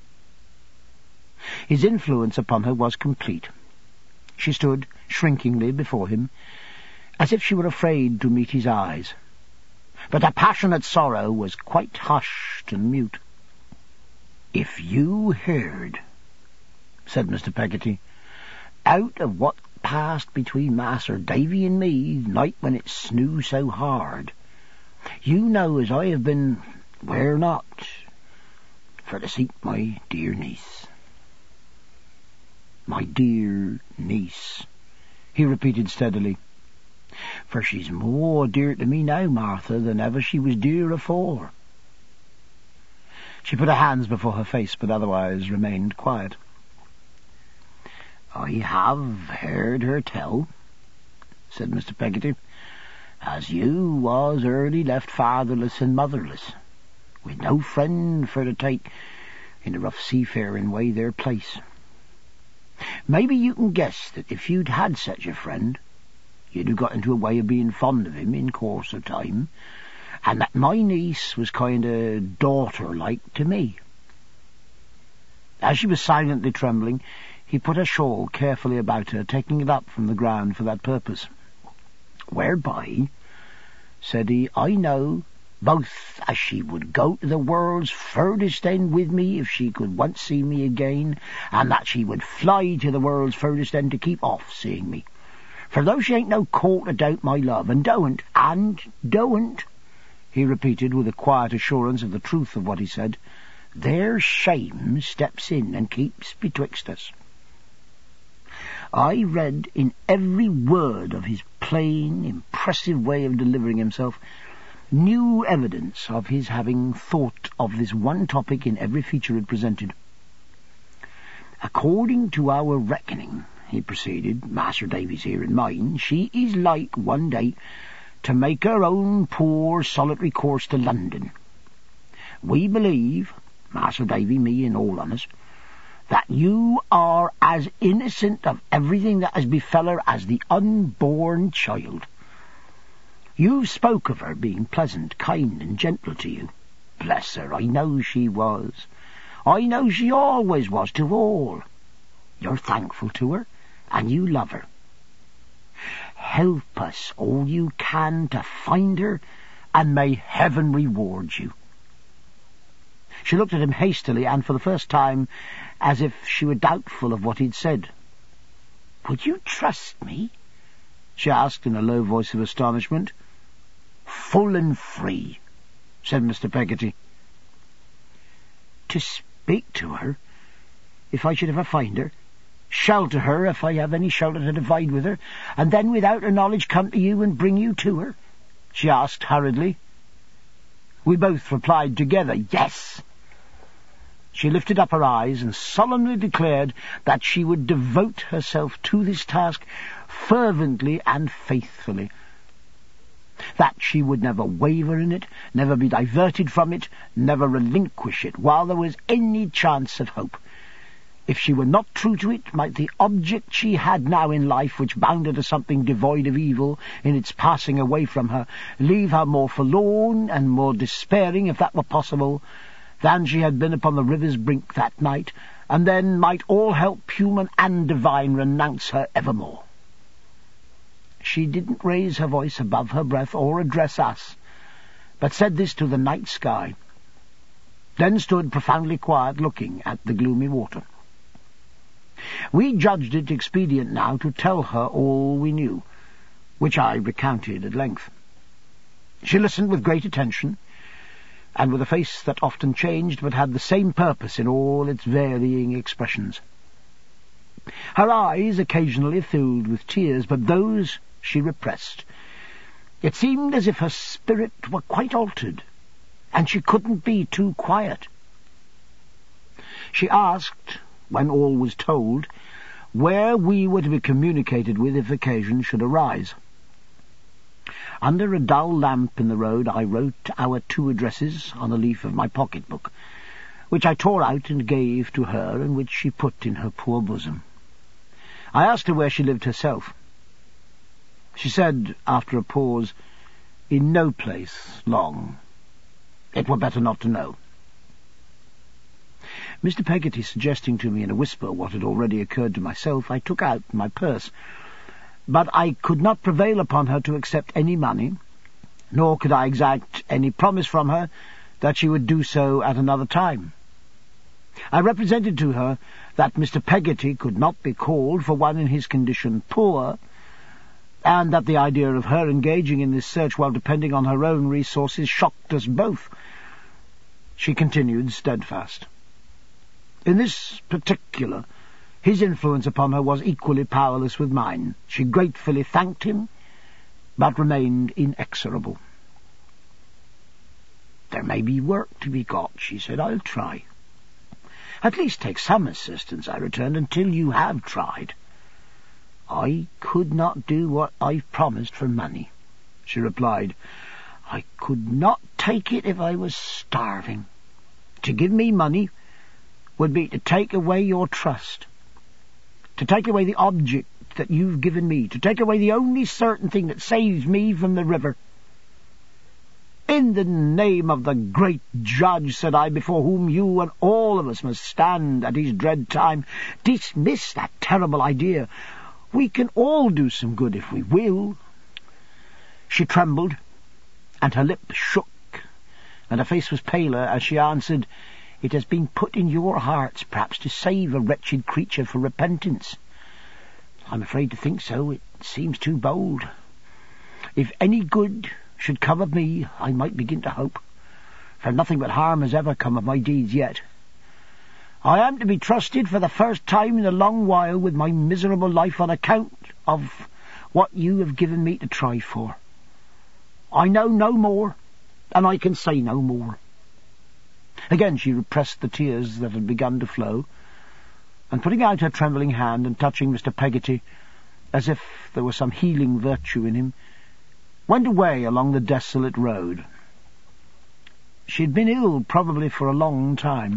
His influence upon her was complete. She stood shrinkingly before him, as if she were afraid to meet his eyes, but her passionate sorrow was quite hushed and mute. "If you heard," said Mister Peggotty, "out of what passed between Master Davy and me, night when it snew so hard, you know as I have been where not for to seek my dear niece." "My dear niece," he repeated steadily, "for she's more dear to me now, Martha, than ever she was dear afore." She put her hands before her face, but otherwise remained quiet. "I have heard her tell," said Mister Peggotty, "as you was early left fatherless and motherless, with no friend for to take in the rough seafaring way their place. Maybe you can guess that if you'd had such a friend, you'd have got into a way of being fond of him in course of time, and that my niece was kind of daughter-like to me. As she was silently trembling, he put a shawl carefully about her, taking it up from the ground for that purpose. "Whereby," said he, "I know both as she would go to the world's furthest end with me if she could once see me again, and that she would fly to the world's furthest end to keep off seeing me. For though she ain't no call to doubt my love, and don't, and don't," he repeated with a quiet assurance of the truth of what he said, "there's shame steps in and keeps betwixt us." I read in every word of his plain, impressive way of delivering himself new evidence of his having thought of this one topic in every feature it presented. "According to our reckoning," he proceeded, "Master Davy's here and mine, she is like one day to make her own poor solitary course to London. We believe, Master Davy, me and all on us, that you are as innocent of everything that has befell her as the unborn child. You spoke of her being pleasant, kind, and gentle to you. Bless her, I know she was. I know she always was to all. You're thankful to her, and you love her. Help us all you can to find her, and may heaven reward you." She looked at him hastily, and for the first time as if she were doubtful of what he'd said. "Would you trust me?" she asked in a low voice of astonishment. "Full and free," said Mister Peggotty. "To speak to her, if I should ever find her, shelter her if I have any shelter to divide with her, and then without her knowledge come to you and bring you to her?" she asked hurriedly. We both replied together, "Yes." She lifted up her eyes and solemnly declared that she would devote herself to this task fervently and faithfully, that she would never waver in it, never be diverted from it, never relinquish it, while there was any chance of hope. If she were not true to it, might the object she had now in life, which bound her to something devoid of evil in its passing away from her, leave her more forlorn and more despairing, if that were possible, than she had been upon the river's brink that night, and then might all help human and divine renounce her evermore. She didn't raise her voice above her breath or address us, but said this to the night sky, then stood profoundly quiet, looking at the gloomy water. We judged it expedient now to tell her all we knew, which I recounted at length. She listened with great attention, and with a face that often changed but had the same purpose in all its varying expressions. Her eyes occasionally filled with tears, but those she repressed. It seemed as if her spirit were quite altered, and she couldn't be too quiet. She asked, when all was told, where we were to be communicated with if occasion should arise. Under a dull lamp in the road I wrote our two addresses on a leaf of my pocket-book, which I tore out and gave to her, and which she put in her poor bosom. I asked her where she lived herself. She said, after a pause, "In no place long. It were better not to know." Mister Peggotty suggesting to me in a whisper what had already occurred to myself, I took out my purse. But I could not prevail upon her to accept any money, nor could I exact any promise from her that she would do so at another time. I represented to her that Mister Peggotty could not be called, for one in his condition, poor, and that the idea of her engaging in this search while depending on her own resources shocked us both. She continued steadfast. In this particular, his influence upon her was equally powerless with mine. She gratefully thanked him, but remained inexorable. "There may be work to be got," she said. "I'll try." "At least take some assistance," I returned, "until you have tried." "I could not do what I've promised for money," she replied. "I could not take it if I was starving. To give me money would be to take away your trust, to take away the object that you've given me, to take away the only certain thing that saves me from the river. "In the name of the great judge," said I, "before whom you and all of us must stand at his dread time, dismiss that terrible idea. We can all do some good if we will." She trembled, and her lip shook, and her face was paler as she answered, "It has been put in your hearts, perhaps, to save a wretched creature for repentance. I'm afraid to think so. It seems too bold. If any good should come of me, I might begin to hope, for nothing but harm has ever come of my deeds yet. I am to be trusted for the first time in a long while with my miserable life on account of what you have given me to try for. I know no more, and I can say no more." Again she repressed the tears that had begun to flow, and putting out her trembling hand and touching Mister Peggotty, as if there was some healing virtue in him, went away along the desolate road. She had been ill probably for a long time.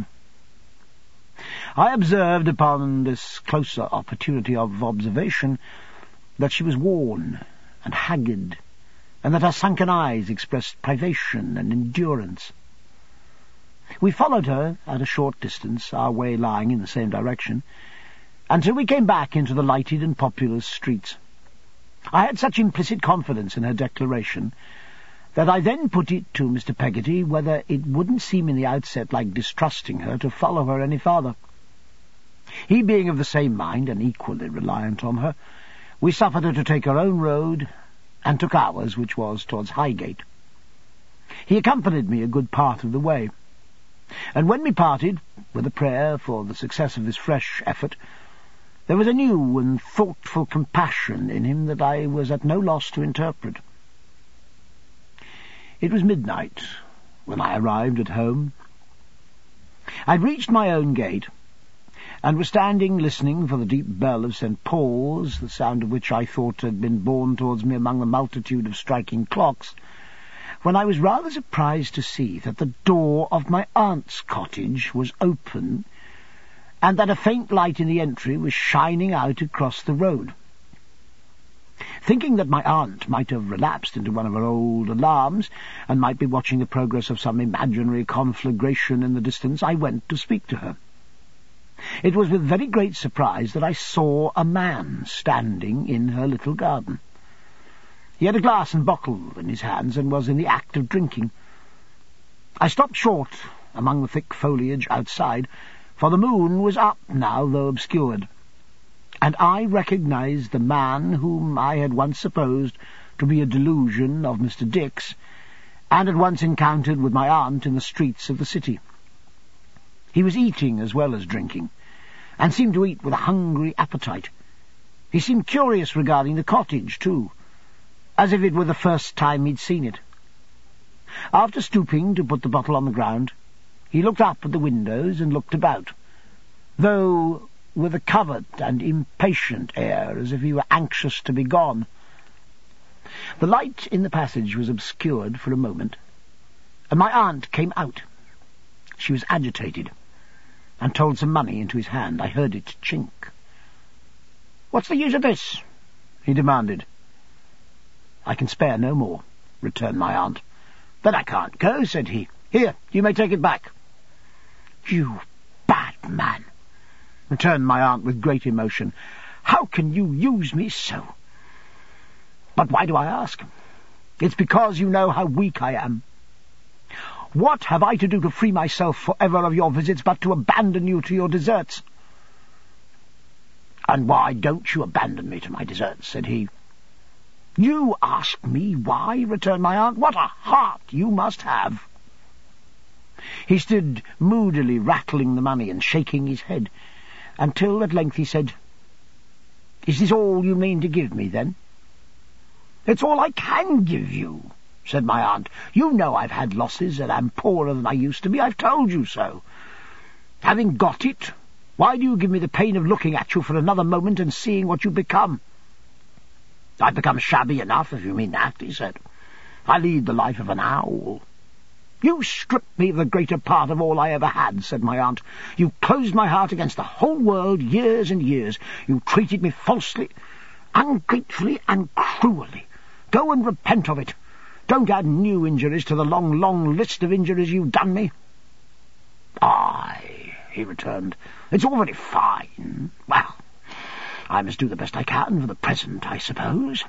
I observed upon this closer opportunity of observation that she was worn and haggard, and that her sunken eyes expressed privation and endurance. We followed her at a short distance, our way lying in the same direction, until we came back into the lighted and populous streets. I had such implicit confidence in her declaration that I then put it to Mister Peggotty whether it wouldn't seem in the outset like distrusting her to follow her any farther. He being of the same mind and equally reliant on her, we suffered her to take her own road, and took ours, which was towards Highgate. He accompanied me a good part of the way, and when we parted, with a prayer for the success of this fresh effort, there was a new and thoughtful compassion in him that I was at no loss to interpret. It was midnight when I arrived at home. I'd reached my own gate, and was standing listening for the deep bell of Saint Paul's, the sound of which I thought had been borne towards me among the multitude of striking clocks, when I was rather surprised to see that the door of my aunt's cottage was open, and that a faint light in the entry was shining out across the road. Thinking that my aunt might have relapsed into one of her old alarms, and might be watching the progress of some imaginary conflagration in the distance, I went to speak to her. It was with very great surprise that I saw a man standing in her little garden. He had a glass and bottle in his hands, and was in the act of drinking. I stopped short among the thick foliage outside, for the moon was up now, though obscured, and I recognized the man whom I had once supposed to be a delusion of Mister Dix, and had once encountered with my aunt in the streets of the city. He was eating as well as drinking, and seemed to eat with a hungry appetite. He seemed curious regarding the cottage, too, as if it were the first time he'd seen it. After stooping to put the bottle on the ground, he looked up at the windows and looked about, though with a covert and impatient air, as if he were anxious to be gone. The light in the passage was obscured for a moment, and my aunt came out. She was agitated, and told some money into his hand. I heard it chink. "What's the use of this?" he demanded. "I can spare no more," returned my aunt. "Then I can't go," said he. "Here, you may take it back." "You bad man," returned my aunt with great emotion. "How can you use me so? But why do I ask? It's because you know how weak I am. What have I to do to free myself for ever of your visits but to abandon you to your deserts?" "And why don't you abandon me to my deserts?" said he. "You ask me why?" returned my aunt. "What a heart you must have!" He stood moodily rattling the money and shaking his head, until at length he said, "Is this all you mean to give me, then?" "It's all I can give you," said my aunt. "You know I've had losses, and am poorer than I used to be. I've told you so. Having got it, why do you give me the pain of looking at you for another moment and seeing what you become?" "I've become shabby enough, if you mean that," he said. "I lead the life of an owl." "You stripped me of the greater part of all I ever had," said my aunt. "You closed my heart against the whole world years and years. You treated me falsely, ungratefully, and cruelly. Go and repent of it. Don't add new injuries to the long, long list of injuries you've done me." "Aye," he returned, "it's all very fine. Well, I must do the best I can for the present, I suppose."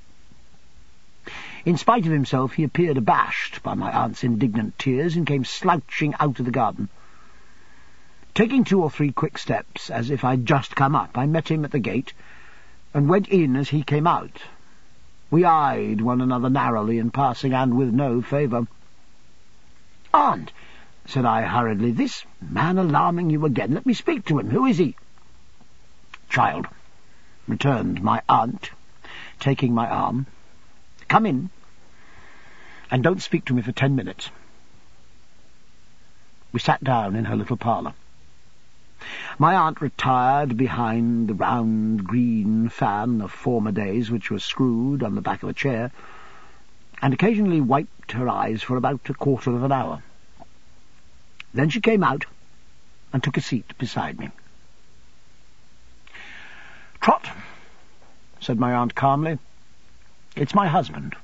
In spite of himself, he appeared abashed by my aunt's indignant tears and came slouching out of the garden. Taking two or three quick steps, as if I'd just come up, I met him at the gate and went in as he came out. We eyed one another narrowly in passing, and with no favour. "Aunt," said I hurriedly, "this man alarming you again. Let me speak to him. Who is he?" "Child," returned my aunt, taking my arm, "come in, and don't speak to me for ten minutes." We sat down in her little parlour. My aunt retired behind the round green fan of former days, which was screwed on the back of a chair, and occasionally wiped her eyes for about a quarter of an hour. Then she came out and took a seat beside me. "Trot," said my aunt calmly, "it's my husband."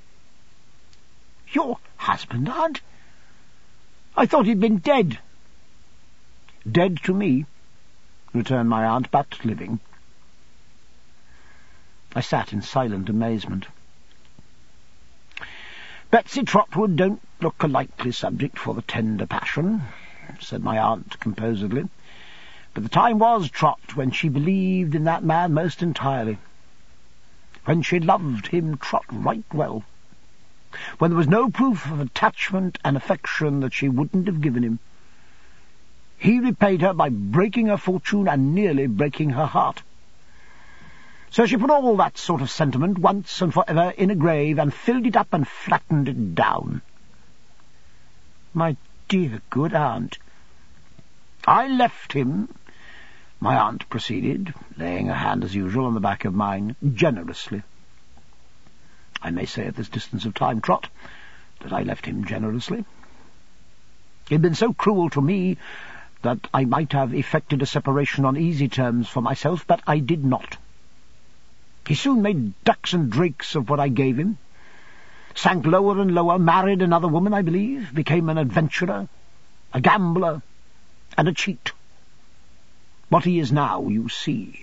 "Your husband, aunt? I thought he'd been dead." "Dead to me," returned my aunt, "but living." I sat in silent amazement. "Betsy Trotwood don't look a likely subject for the tender passion," said my aunt composedly. "But the time was, Trot, when she believed in that man most entirely. When she loved him, Trot, right well. When there was no proof of attachment and affection that she wouldn't have given him. He repaid her by breaking her fortune and nearly breaking her heart. So she put all that sort of sentiment once and for ever in a grave and filled it up and flattened it down." "My dear good aunt." "I left him," my aunt proceeded, laying her hand as usual on the back of mine, "generously. I may say at this distance of time, Trot, that I left him generously. He had been so cruel to me that I might have effected a separation on easy terms for myself, but I did not. He soon made ducks and drakes of what I gave him, sank lower and lower, married another woman, I believe, became an adventurer, a gambler, and a cheat. What he is now, you see.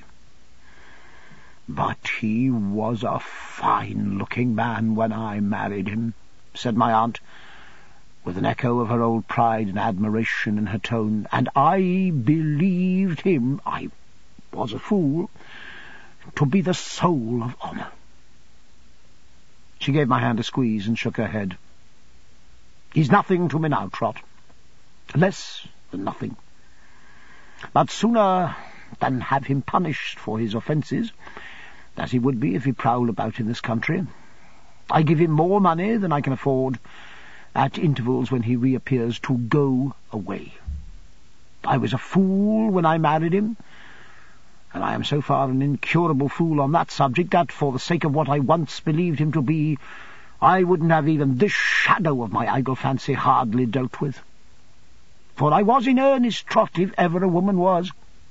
But he was a fine-looking man when I married him," said my aunt, with an echo of her old pride and admiration in her tone, "and I believed him, I was a fool, to be the soul of honour." She gave my hand a squeeze and shook her head. "He's nothing to me now, Trot. Less than nothing. But sooner than have him punished for his offences, as he would be if he prowled about in this country, I give him more money than I can afford at intervals when he reappears to go away. I was a fool when I married him, and I am so far an incurable fool on that subject that, for the sake of what I once believed him to be, I wouldn't have even this shadow of my idle fancy hardly dealt with. For I was in earnest, Trot, if ever a woman was."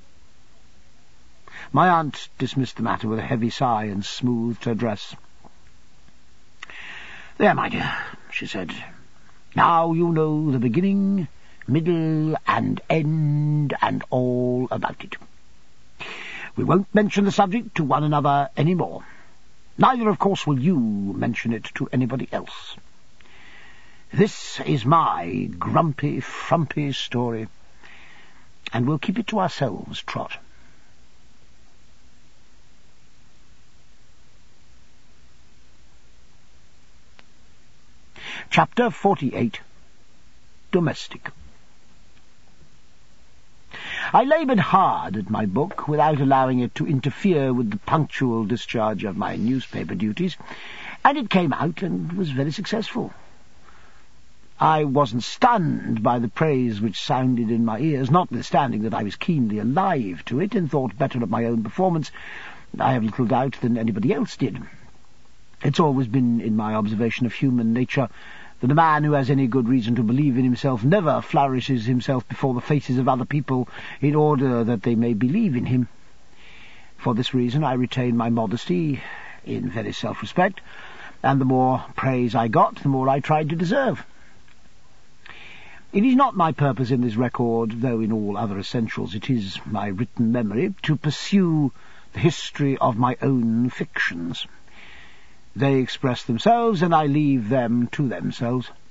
My aunt dismissed the matter with a heavy sigh and smoothed her dress. "There, my dear," she said. "Now you know the beginning, middle, and end, and all about it. We won't mention the subject to one another any more. Neither, of course, will you mention it to anybody else. This is my grumpy, frumpy story, and we'll keep it to ourselves, Trot." Chapter forty-eight. Domestic. I laboured hard at my book, without allowing it to interfere with the punctual discharge of my newspaper duties, and it came out and was very successful. I wasn't stunned by the praise which sounded in my ears, notwithstanding that I was keenly alive to it and thought better of my own performance, I have little doubt, than anybody else did. It's always been in my observation of human nature that a man who has any good reason to believe in himself never flourishes himself before the faces of other people in order that they may believe in him. For this reason I retain my modesty, in very self-respect, and the more praise I got, the more I tried to deserve. It is not my purpose in this record, though in all other essentials it is my written memory, to pursue the history of my own fictions. They express themselves, and I leave them to themselves.